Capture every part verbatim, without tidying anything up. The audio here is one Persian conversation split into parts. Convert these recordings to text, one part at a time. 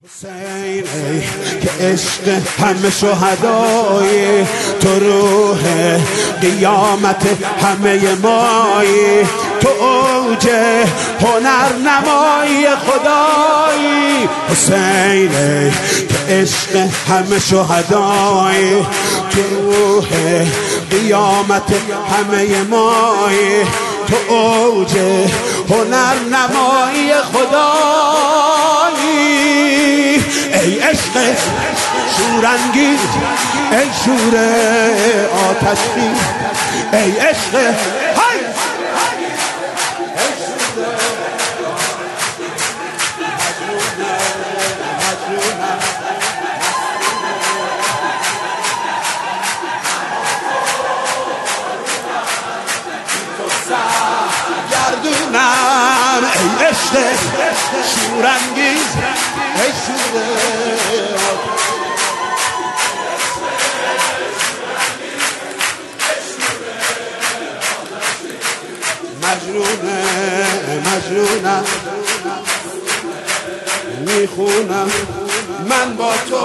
حسین ای که عشق همه شهدایی، تو روح قیامت همه مایی، تو اوج هنر نمایی خدایی. حسین ای که عشق همه شهدایی، تو روح قیامت همه مایی، تو اوج هنر نمایی خدایی. ای عشق شورانگیز، ای شور آتشخیز، ای عشق های گردونم، ای عشق شورانگیز، ای شور مجنونه مجنونم، میخونم من با تو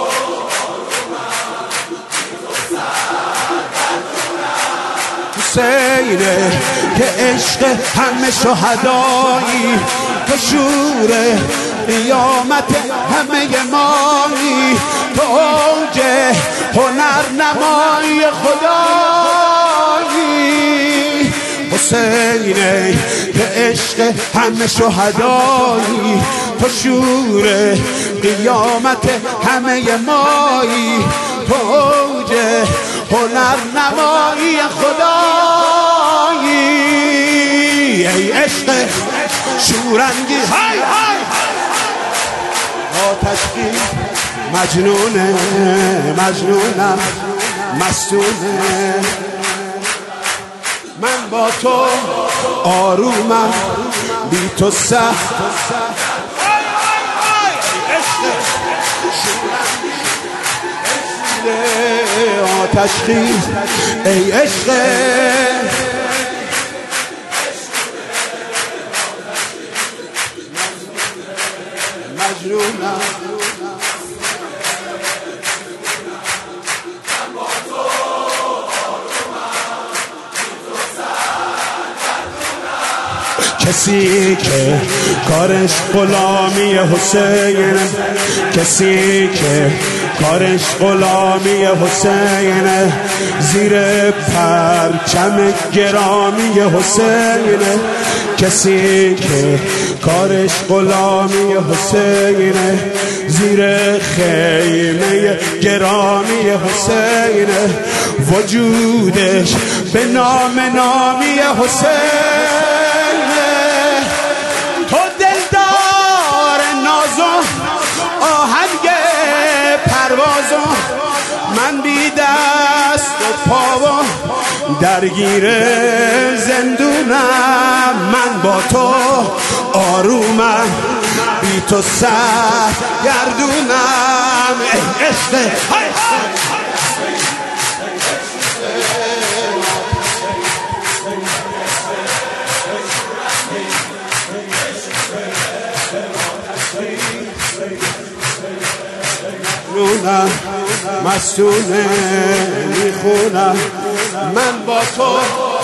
حسینه که عشق همه شهدایی، تو شور قیامت همه مایی، تو اوج هنر نمایی خدایی. حسینه که عشق همه شهدایی، تو شور قیامت همه مایی، تو اوج هنر نمایی خدایی. ای عشق شورانگیز، های های آتشخیز، مجنونه مجنونم، مستونه من با تو آرومم، بی تو سخت. آتشخیز، ای عشق مجنونم، کسی که کارش غلامی حسین، کسی که کارش غلامی حسین، زیر پرچم گرامی حسین، کسی که کارش غلامی حسین، زیر خیمه گرامی حسین، وجودش به نام نامی حسین. تو دلدار نازم، آهنگ پروازم، من بی دست و پاوم درگیر زندونم، من با تو آرومم، بی تو سر گردونم. ای عشق مجنونم، مستونه میخونم من با تو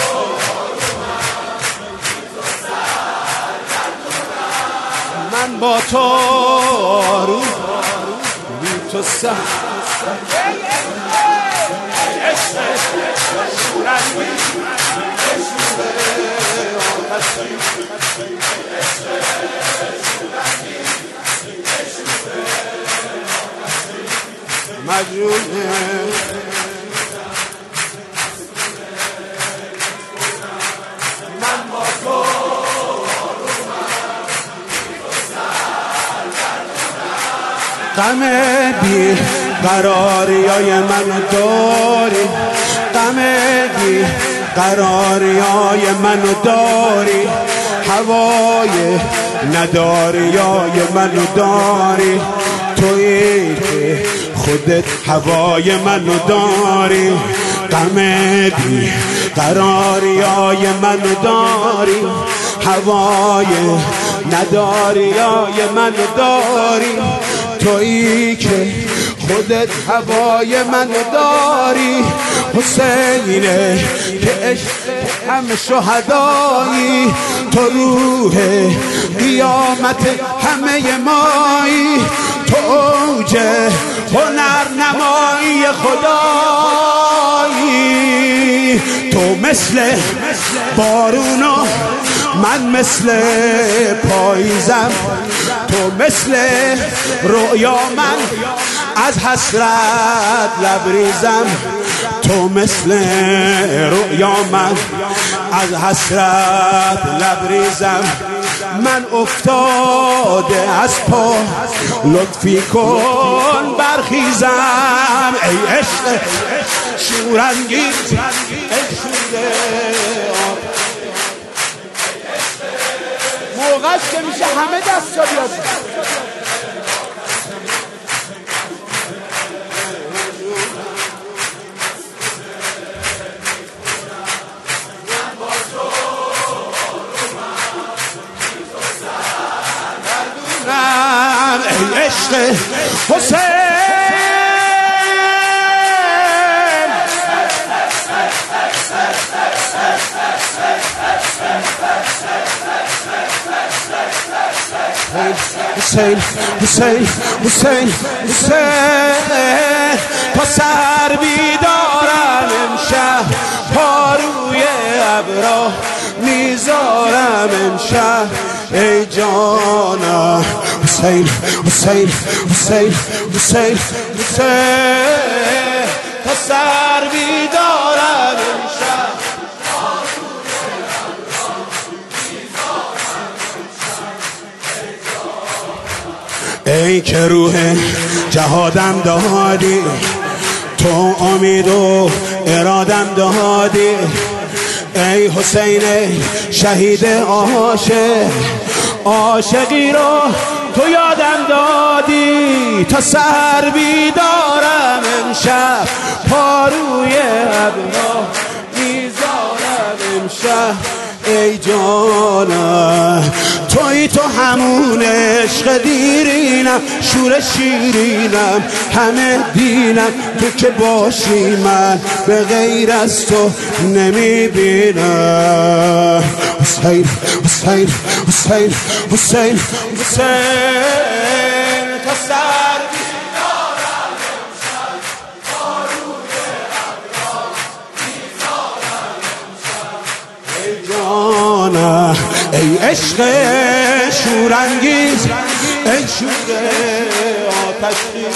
من با تو آروم، بی تو سخت. مجنونه من با تو غم بی قراریای من داری، غم بی قراریای من داری، هوای نداریای من داری، تویی که خودت هوای منو داری، غم بی قراریای منو داری، هوای نداریای منو داری، تویی که خودت هوای من داری، حسینه که عشق همه شهدایی، تو روح قیامت همه مایی، تو اوج هنر نمایی خدایی، تو مثل بارونو من مثل پاییزم، تو مثل رؤیا من از حسرت لبریزم، تو مثل رؤیا من از حسرت لبریزم، من افتاده از پا لطفی کن برخیزم، ای عشق شورانگیز ای شوره موقعش که میشه همه دست جا بیاد. ای عشق حسین حسین حسین حسین حسین تا سر بیدارم امشب، پاروی ابرا میذارم امشب، ای جانم حسین حسین حسین حسین حسین تا سر بیدارم امشب، ای که روح جهادم دادی، تو امید و ارادم دادی، ای حسین شهید عاشق، عاشقی رو تو یادم دادی، تا سر بیدارم امشب، پاروی ابرا میذارم امشب، ای جانم توی تو همون عشق دیرینم، شور شیرینم همه دینم، تو که باشی من به غیر از تو نمیبینم، حسین حسین حسین حسین حسین تا سر بیدارم امشب، پاروی ابرا میذارم امشب، ای جانم ای عشق شورانگیز ای شور آتشین،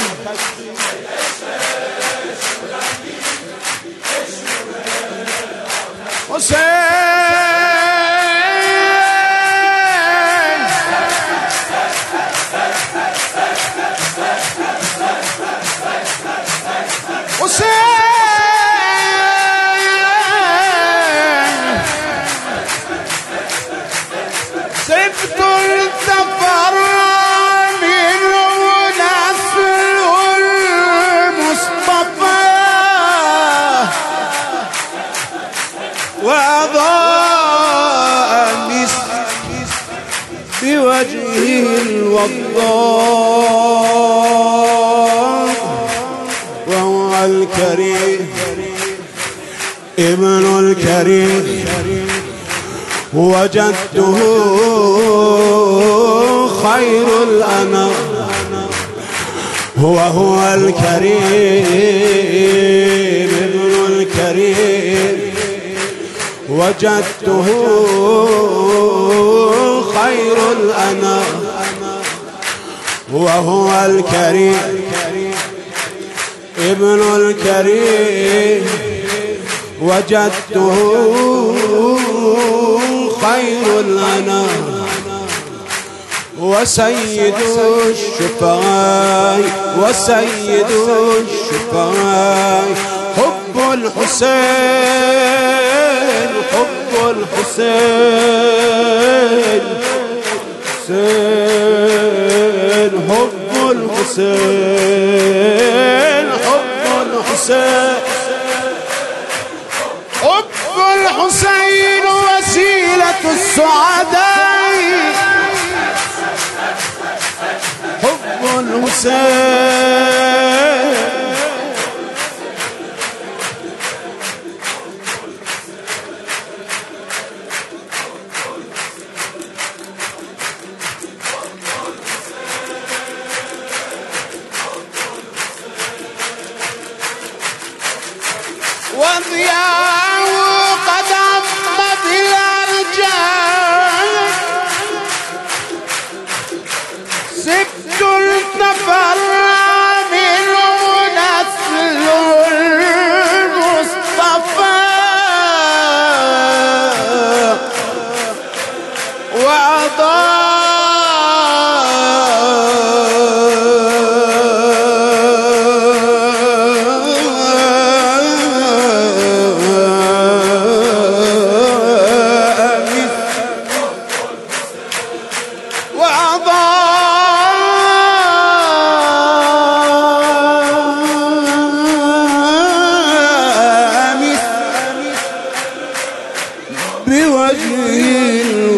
سبت التفر من نسل المصطفى وأضاء بوجهه الوضاء، وهو الكريم ابن الكريم وجدته خير الأنام، هو هو الكريم ابن الكريم وجدته خير الأنام، وهو الكريم ابن الكريم وجدته خير الأنام، وسيد الشفعاء وسيد الشفعاء، حب الحسين حب الحسين حسين حب الحسين حب الحسين حب الحسين وسيلة السعداء، حب الحسين الحسين والضياء قد عم بالأرجاء سبت النفر منه نسل المصطفى وأضاء بوجه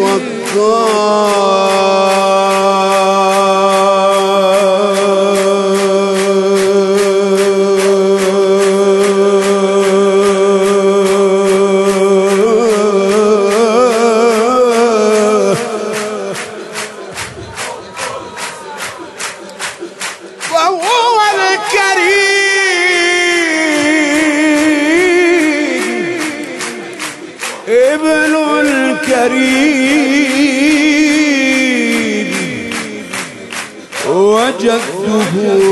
الوضاء وهو الكريم ابن الكريم وجدته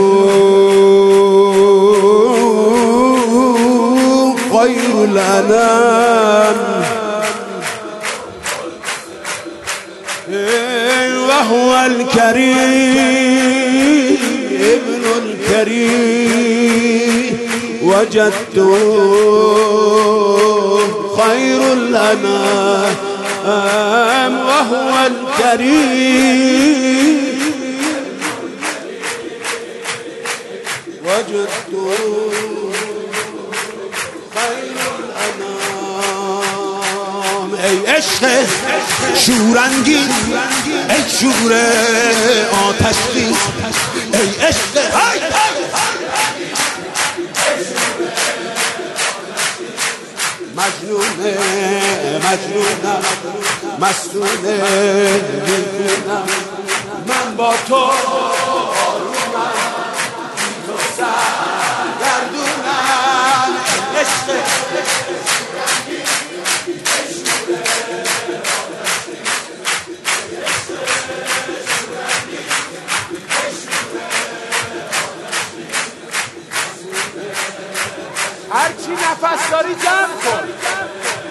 خير الأنام وهو الكريم ابن الكريم وجدته خير الأنام وهو الكريم وجدته خير الأنام ای عشق شورانگیز ای شور آتشخیز ای عشق مجنونه مجنونم مستونه میکنم من با تو آرومم تو سرگردونم عشق هرچی نفس داری جمع کن.